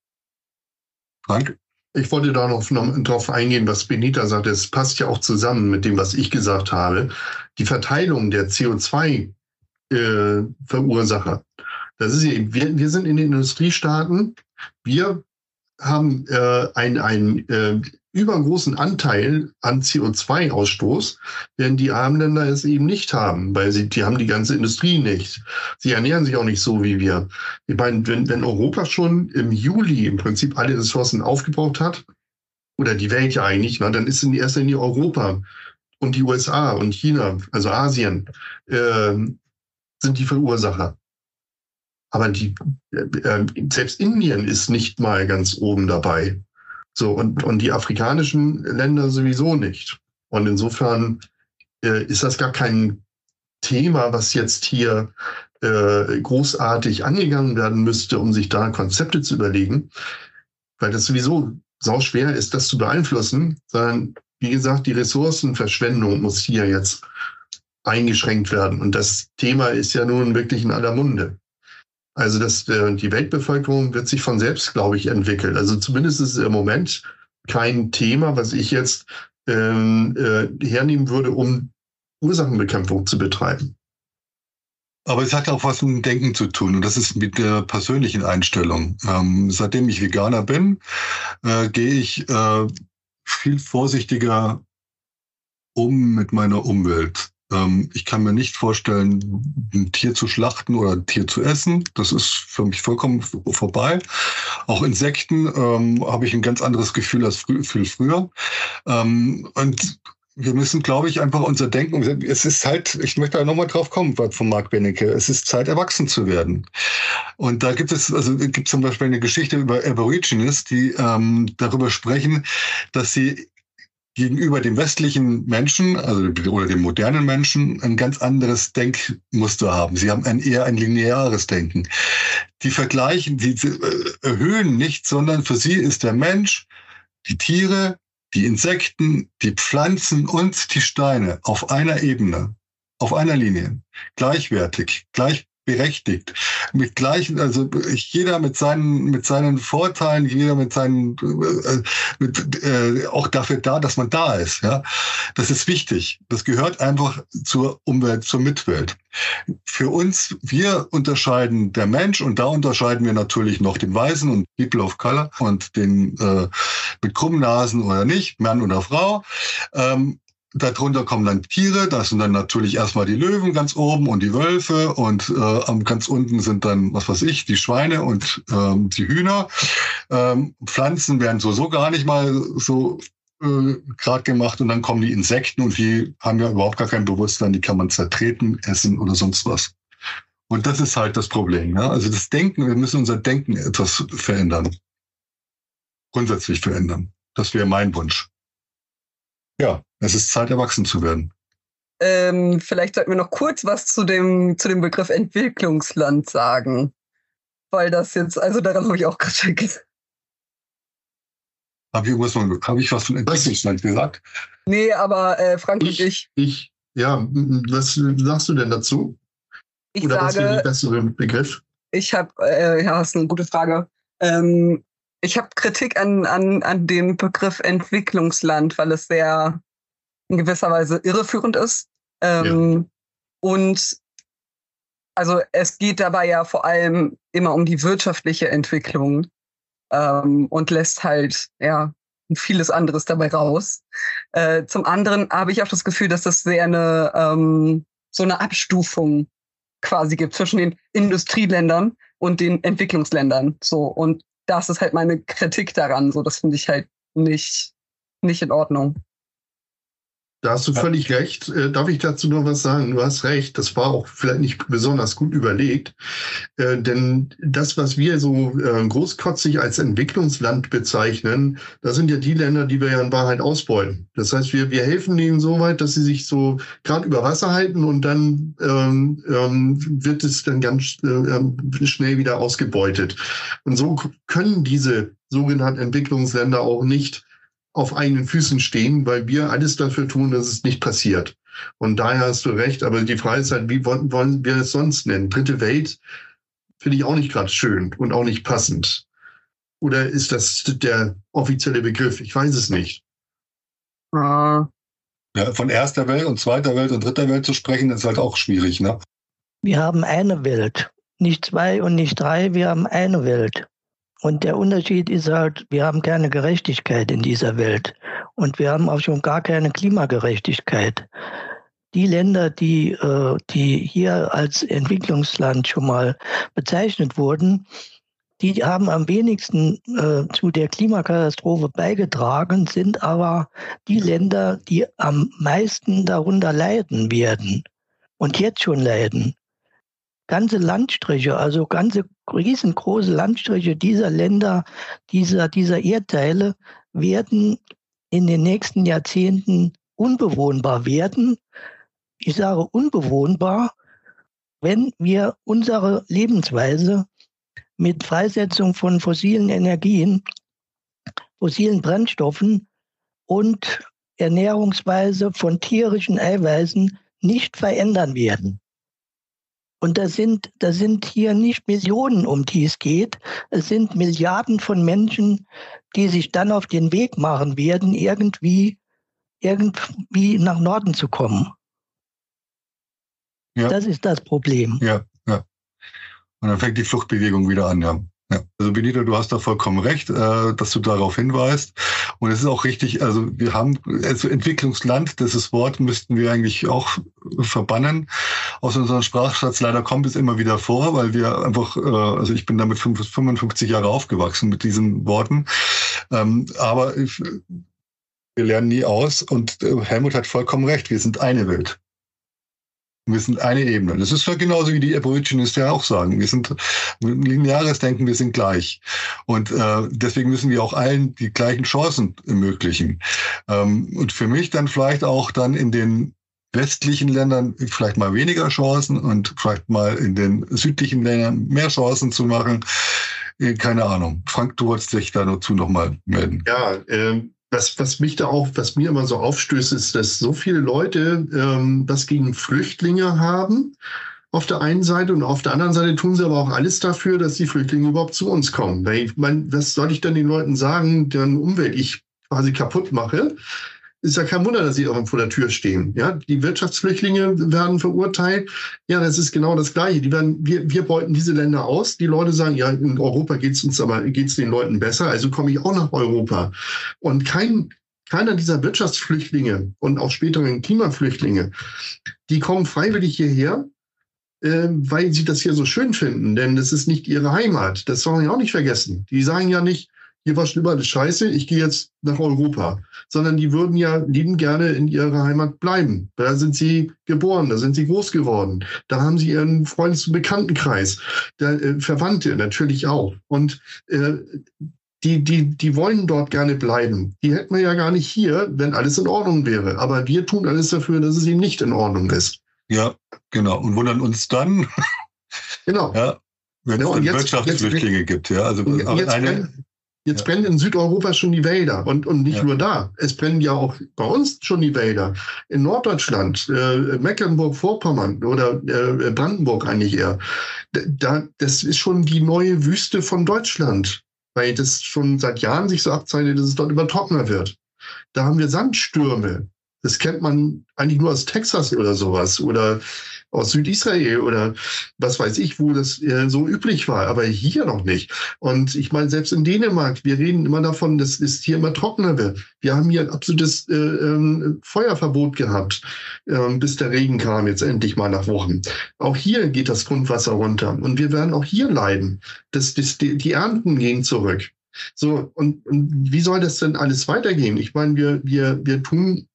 Frank? Ich wollte da noch, noch drauf eingehen, was Benita sagte. Es passt ja auch zusammen mit dem, was ich gesagt habe. Die Verteilung der C O zwei Verursacher. Das ist eben, wir, wir sind in den Industriestaaten. Wir haben äh, einen, einen äh, übergroßen Anteil an C O zwei Ausstoß, während die armen Länder es eben nicht haben, weil sie, die haben die ganze Industrie nicht. Sie ernähren sich auch nicht so wie wir. Ich meine, wenn, wenn Europa schon im Juli im Prinzip alle Ressourcen aufgebraucht hat, oder die Welt ja eigentlich, na, dann ist in erster Linie Europa und die U S A und China, also Asien, äh, sind die Verursacher. Aber die, äh, selbst Indien ist nicht mal ganz oben dabei. So, und, und die afrikanischen Länder sowieso nicht. Und insofern äh, ist das gar kein Thema, was jetzt hier äh, großartig angegangen werden müsste, um sich da Konzepte zu überlegen, weil das sowieso sau schwer ist, das zu beeinflussen, sondern wie gesagt, die Ressourcenverschwendung muss hier jetzt eingeschränkt werden. Und das Thema ist ja nun wirklich in aller Munde. Also das, die Weltbevölkerung wird sich von selbst, glaube ich, entwickeln. Also zumindest ist es im Moment kein Thema, was ich jetzt ähm, äh, hernehmen würde, um Ursachenbekämpfung zu betreiben. Aber es hat auch was mit dem Denken zu tun, und das ist mit der persönlichen Einstellung. Ähm, seitdem ich Veganer bin, äh, gehe ich äh, viel vorsichtiger um mit meiner Umwelt. Ähm, ich kann mir nicht vorstellen, ein Tier zu schlachten oder ein Tier zu essen. Das ist für mich vollkommen vorbei. Auch Insekten ähm, habe ich ein ganz anderes Gefühl als frü- viel früher. Ähm, und wir müssen, glaube ich, einfach unser Denken, es ist halt, ich möchte da nochmal drauf kommen, von Marc Benecke, es ist Zeit, erwachsen zu werden. Und da gibt es, also gibt es zum Beispiel eine Geschichte über Aborigines, die ähm, darüber sprechen, dass sie gegenüber dem westlichen Menschen, also oder dem modernen Menschen, ein ganz anderes Denkmuster haben. Sie haben ein eher ein lineares Denken. Die vergleichen, die erhöhen nicht, sondern für sie ist der Mensch, die Tiere, die Insekten, die Pflanzen und die Steine auf einer Ebene, auf einer Linie, gleichwertig, gleichberechtigt, mit gleichen, also jeder mit seinen mit seinen Vorteilen, jeder mit seinen äh, mit, äh, auch dafür da, dass man da ist. Ja, das ist wichtig. Das gehört einfach zur Umwelt, zur Mitwelt. Für uns, wir unterscheiden der Mensch und da unterscheiden wir natürlich noch den Weißen und People of Color und den äh, mit krummen Nasen oder nicht, Mann oder Frau. Ähm, Darunter kommen dann Tiere, das sind dann natürlich erstmal die Löwen ganz oben und die Wölfe und äh, ganz unten sind dann, was weiß ich, die Schweine und ähm, die Hühner. Ähm, Pflanzen werden sowieso gar nicht mal so äh, gerade gemacht und dann kommen die Insekten und die haben ja überhaupt gar kein Bewusstsein, die kann man zertreten, essen oder sonst was. Und das ist halt das Problem. Ja? Also das Denken, wir müssen unser Denken etwas verändern. Grundsätzlich verändern. Das wäre mein Wunsch. Ja, es ist Zeit, erwachsen zu werden. Ähm, vielleicht sollten wir noch kurz was zu dem, zu dem Begriff Entwicklungsland sagen. Weil das jetzt, also daran habe ich auch Kritik. Habe ich, hab ich was von Entwicklungsland gesagt? Nee, aber äh, Frank ich, und ich. Ich, ja, was sagst du denn dazu? Ich Oder sage, was wäre der bessere Begriff? Ich habe, äh, ja, das ist eine gute Frage. Ähm, ich habe Kritik an, an, an dem Begriff Entwicklungsland, weil es sehr in gewisser Weise irreführend ist. Ähm, ja. Und also es geht dabei ja vor allem immer um die wirtschaftliche Entwicklung ähm, und lässt halt ja vieles anderes dabei raus. Äh, zum anderen habe ich auch das Gefühl, dass das sehr eine ähm, so eine Abstufung quasi gibt zwischen den Industrieländern und den Entwicklungsländern. So, und das ist halt meine Kritik daran. So, das finde ich halt nicht, nicht in Ordnung. Da hast du völlig recht. Äh, darf ich dazu noch was sagen? Du hast recht. Das war auch vielleicht nicht besonders gut überlegt. Äh, denn das, was wir so äh, großkotzig als Entwicklungsland bezeichnen, das sind ja die Länder, die wir ja in Wahrheit ausbeuten. Das heißt, wir, wir helfen denen so weit, dass sie sich so gerade über Wasser halten und dann ähm, ähm, wird es dann ganz äh, schnell wieder ausgebeutet. Und so können diese sogenannten Entwicklungsländer auch nicht auf eigenen Füßen stehen, weil wir alles dafür tun, dass es nicht passiert. Und daher hast du recht, aber die Frage ist halt, wie wollen, wollen wir es sonst nennen? Dritte Welt finde ich auch nicht gerade schön und auch nicht passend. Oder ist das der offizielle Begriff? Ich weiß es nicht. Ja, von erster Welt und zweiter Welt und dritter Welt zu sprechen, ist halt auch schwierig, ne? Wir haben eine Welt, nicht zwei und nicht drei, wir haben eine Welt. Und der Unterschied ist halt, wir haben keine Gerechtigkeit in dieser Welt. Und wir haben auch schon gar keine Klimagerechtigkeit. Die Länder, die, äh, die hier als Entwicklungsland schon mal bezeichnet wurden, die haben am wenigsten äh, zu der Klimakatastrophe beigetragen, sind aber die Länder, die am meisten darunter leiden werden und jetzt schon leiden. Ganze Landstriche, also ganze riesengroße Landstriche dieser Länder, dieser, dieser Erdteile werden in den nächsten Jahrzehnten unbewohnbar werden. Ich sage unbewohnbar, wenn wir unsere Lebensweise mit Freisetzung von fossilen Energien, fossilen Brennstoffen und Ernährungsweise von tierischen Eiweißen nicht verändern werden. Und da sind, da sind hier nicht Millionen, um die es geht. Es sind Milliarden von Menschen, die sich dann auf den Weg machen werden, irgendwie, irgendwie nach Norden zu kommen. Ja. Das ist das Problem. Ja, ja. Und dann fängt die Fluchtbewegung wieder an, ja. Ja. Also Benito, du hast da vollkommen recht, äh, dass du darauf hinweist. Und es ist auch richtig, also wir haben, also Entwicklungsland, dieses Wort müssten wir eigentlich auch verbannen aus unserem Sprachschatz. Leider kommt es immer wieder vor, weil wir einfach, äh, also ich bin damit fünfundfünfzig Jahre aufgewachsen mit diesen Worten. Ähm, aber ich, wir lernen nie aus und äh, Helmut hat vollkommen recht, wir sind eine Welt. Wir sind eine Ebene. Das ist ja genauso wie die Aborigines ja auch sagen. Wir sind lineares Denken, wir sind gleich. Und äh, deswegen müssen wir auch allen die gleichen Chancen ermöglichen. Ähm, und für mich dann vielleicht auch dann in den westlichen Ländern vielleicht mal weniger Chancen und vielleicht mal in den südlichen Ländern mehr Chancen zu machen. Keine Ahnung. Frank, du wolltest dich dazu nochmal melden. Ja, ähm, Was, was mich da auch, was mir immer so aufstößt, ist, dass so viele Leute ähm, was gegen Flüchtlinge haben auf der einen Seite und auf der anderen Seite tun sie aber auch alles dafür, dass die Flüchtlinge überhaupt zu uns kommen. Weil ich meine, was soll ich dann den Leuten sagen, deren Umwelt ich quasi kaputt mache? Ist ja kein Wunder, dass sie irgendwo vor der Tür stehen. Ja, die Wirtschaftsflüchtlinge werden verurteilt. Ja, das ist genau das Gleiche. Die werden, wir, wir beuten diese Länder aus. Die Leute sagen, ja, in Europa geht's uns aber, geht's den Leuten besser. Also komme ich auch nach Europa. Und kein, keiner dieser Wirtschaftsflüchtlinge und auch späteren Klimaflüchtlinge, die kommen freiwillig hierher, äh, weil sie das hier so schön finden. Denn das ist nicht ihre Heimat. Das soll man ja auch nicht vergessen. Die sagen ja nicht, hier war schon überall Scheiße, ich gehe jetzt nach Europa. Sondern die würden ja lieben gerne in ihrer Heimat bleiben. Da sind sie geboren, da sind sie groß geworden. Da haben sie ihren Freundes- und Bekanntenkreis. Da, äh, Verwandte natürlich auch. Und äh, die, die, die wollen dort gerne bleiben. Die hätten wir ja gar nicht hier, wenn alles in Ordnung wäre. Aber wir tun alles dafür, dass es eben nicht in Ordnung ist. Ja, genau. Und wundern uns dann, genau. ja, wenn ja, es dann jetzt, Wirtschaftsflüchtlinge jetzt, gibt. Ja, also jetzt eine, brennt, jetzt ja. brennen in Südeuropa schon die Wälder. Und, und nicht ja. nur da. Es brennen ja auch bei uns schon die Wälder. In Norddeutschland, äh, Mecklenburg-Vorpommern oder äh, Brandenburg eigentlich eher. Da, das ist schon die neue Wüste von Deutschland. Weil das schon seit Jahren sich so abzeichnet, dass es dort immer trockener wird. Da haben wir Sandstürme. Das kennt man eigentlich nur aus Texas oder sowas oder aus Südisrael oder was weiß ich, wo das äh, so üblich war, aber hier noch nicht. Und ich meine, selbst in Dänemark, wir reden immer davon, dass es hier immer trockener wird. Wir haben hier ein absolutes äh, äh, Feuerverbot gehabt, äh, bis der Regen kam, jetzt endlich mal nach Wochen. Auch hier geht das Grundwasser runter und wir werden auch hier leiden. Das, das, die, die Ernten gehen zurück. So, und, und wie soll das denn alles weitergehen? Ich meine, wir, wir, wir tun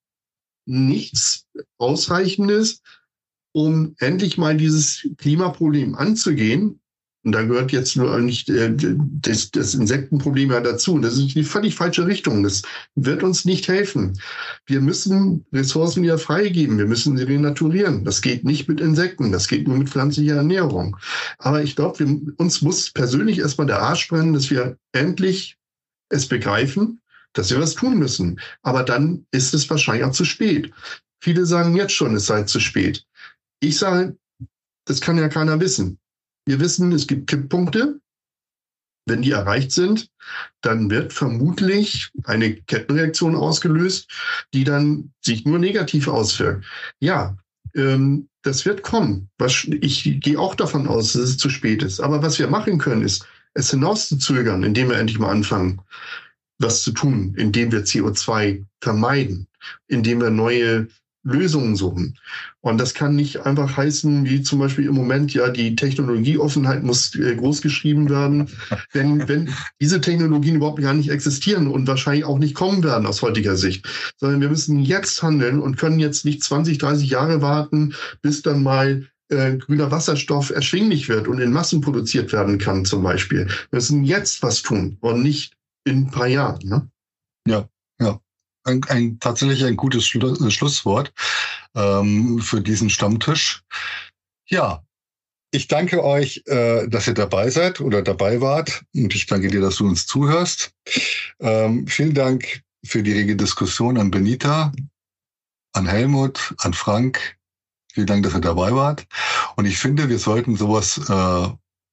nichts Ausreichendes, um endlich mal dieses Klimaproblem anzugehen. Und da gehört jetzt nur nicht äh, das, das Insektenproblem ja dazu. Das ist die völlig falsche Richtung. Das wird uns nicht helfen. Wir müssen Ressourcen wieder freigeben. Wir müssen sie renaturieren. Das geht nicht mit Insekten. Das geht nur mit pflanzlicher Ernährung. Aber ich glaube, uns muss persönlich erstmal der Arsch brennen, dass wir endlich es begreifen, dass wir was tun müssen. Aber dann ist es wahrscheinlich auch zu spät. Viele sagen jetzt schon, es sei zu spät. Ich sage, das kann ja keiner wissen. Wir wissen, es gibt Kipppunkte. Wenn die erreicht sind, dann wird vermutlich eine Kettenreaktion ausgelöst, die dann sich nur negativ auswirkt. Ja, ähm, das wird kommen. Ich gehe auch davon aus, dass es zu spät ist. Aber was wir machen können, ist, es hinauszuzögern, indem wir endlich mal anfangen, was zu tun, indem wir C O zwei vermeiden, indem wir neue Lösungen suchen. Und das kann nicht einfach heißen, wie zum Beispiel im Moment, ja, die Technologieoffenheit muss äh, groß geschrieben werden, wenn, wenn diese Technologien überhaupt gar nicht existieren und wahrscheinlich auch nicht kommen werden aus heutiger Sicht, sondern wir müssen jetzt handeln und können jetzt nicht zwanzig, dreißig Jahre warten, bis dann mal äh, grüner Wasserstoff erschwinglich wird und in Massen produziert werden kann zum Beispiel. Wir müssen jetzt was tun und nicht in ein paar Jahren. Ne? Ja, ja. Ein, ein, tatsächlich ein gutes Schlu- Schlusswort ähm, für diesen Stammtisch. Ja, ich danke euch, äh, dass ihr dabei seid oder dabei wart. Und ich danke dir, dass du uns zuhörst. Ähm, vielen Dank für die rege Diskussion an Benita, an Helmut, an Frank. Vielen Dank, dass ihr dabei wart. Und ich finde, wir sollten sowas... Äh,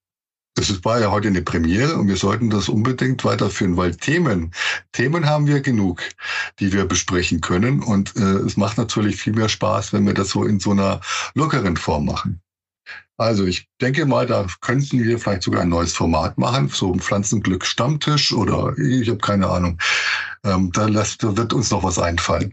Es war ja heute eine Premiere und wir sollten das unbedingt weiterführen, weil Themen, Themen haben wir genug, die wir besprechen können. Und äh, es macht natürlich viel mehr Spaß, wenn wir das so in so einer lockeren Form machen. Also ich denke mal, da könnten wir vielleicht sogar ein neues Format machen, so ein Pflanzenglück-Stammtisch oder ich habe keine Ahnung. Ähm, da, lässt, da wird uns noch was einfallen.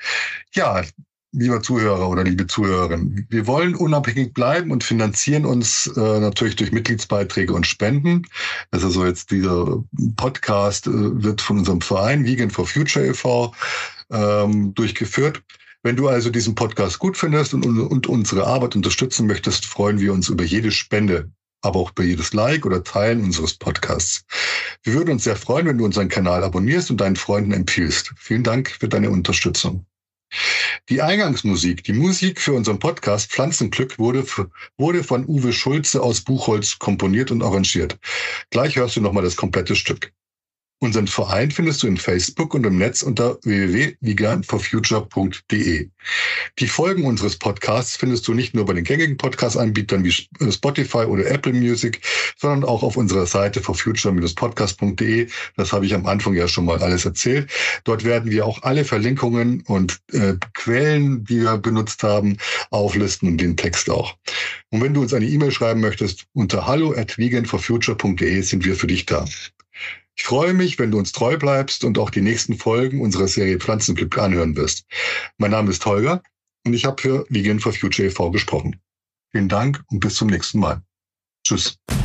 Ja, lieber Zuhörer oder liebe Zuhörerin, wir wollen unabhängig bleiben und finanzieren uns äh, natürlich durch Mitgliedsbeiträge und Spenden. Also so jetzt dieser Podcast äh, wird von unserem Verein Vegan for Future e V ähm, durchgeführt. Wenn du also diesen Podcast gut findest und, und unsere Arbeit unterstützen möchtest, freuen wir uns über jede Spende, aber auch über jedes Like oder Teilen unseres Podcasts. Wir würden uns sehr freuen, wenn du unseren Kanal abonnierst und deinen Freunden empfiehlst. Vielen Dank für deine Unterstützung. Die Eingangsmusik, die Musik für unseren Podcast Pflanzenglück wurde, wurde von Uwe Schulze aus Buchholz komponiert und arrangiert. Gleich hörst du nochmal das komplette Stück. Unseren Verein findest du in Facebook und im Netz unter w w w punkt vegan for future punkt d e. Die Folgen unseres Podcasts findest du nicht nur bei den gängigen Podcast-Anbietern wie Spotify oder Apple Music, sondern auch auf unserer Seite for future dash podcast punkt d e. Das habe ich am Anfang ja schon mal alles erzählt. Dort werden wir auch alle Verlinkungen und äh, Quellen, die wir benutzt haben, auflisten und den Text auch. Und wenn du uns eine E-Mail schreiben möchtest, unter hallo at vegan for future punkt d e sind wir für dich da. Ich freue mich, wenn du uns treu bleibst und auch die nächsten Folgen unserer Serie Pflanzenglück anhören wirst. Mein Name ist Holger und ich habe für Vegan for Future e V gesprochen. Vielen Dank und bis zum nächsten Mal. Tschüss.